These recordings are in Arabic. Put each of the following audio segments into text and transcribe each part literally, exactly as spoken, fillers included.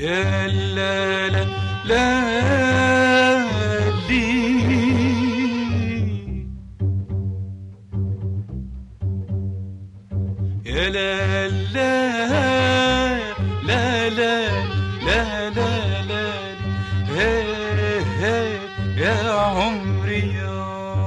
يا لا لا لا لي يا لا لا لا لا لا لا لا هي هي يا عمري يا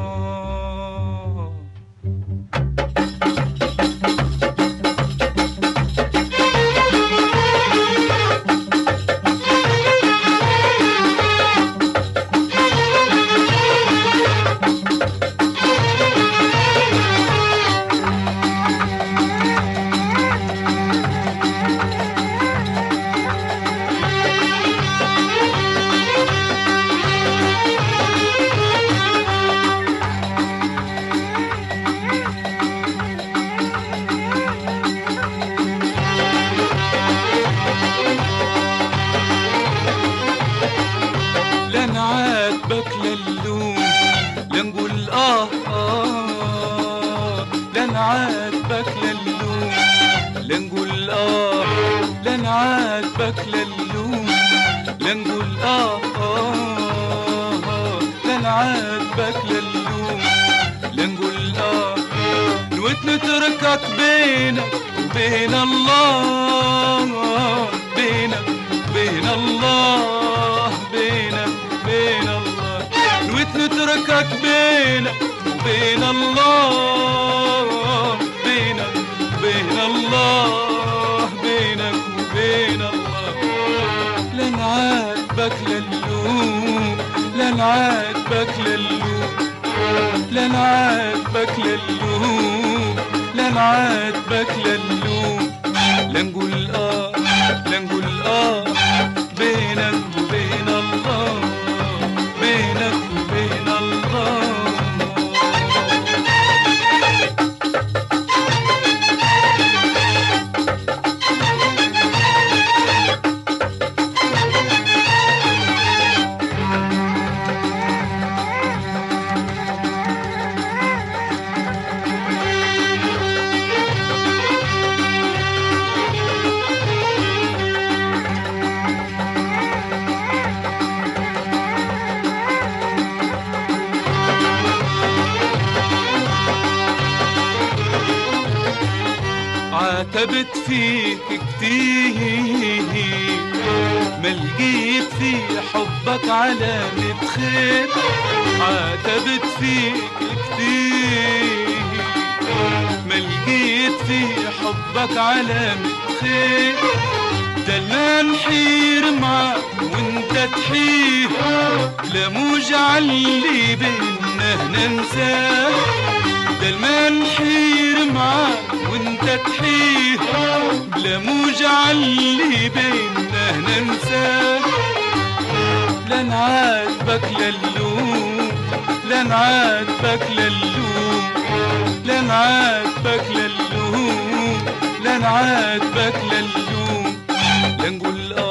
عاتبك للوم لنقول آه آه لن عاتبك للوم لنقول آه لن عاتبك للوم لنقول آه آه لن عاتبك للوم لنقول آه نويت نتركك بينك وبين الله بينك وبين الله بينك بين الله نويت نتركك بينك وبين الله بينك وبين الله بينك وبين الله لن عاتبك للوم لن عاتبك للوم لن عاتبك للوم لن عاتبك للوم لنقول آه لنقول آه بينك وبين الله بينك وبين الله عاتبت فيك كتير ما لقيت في حبك علامة خير عاتبت فيك كتير ما لقيت في حبك علامة خير ده المال حير معاك وانت تحير لا مجعل لي بينا ننساه ده المال حير معاك وانت تحيه لا مجعل لي بينا ننساه لن عاتبك للوم لن عاتبك للوم لن عاتبك للوم لن عاتبك للوم لنقول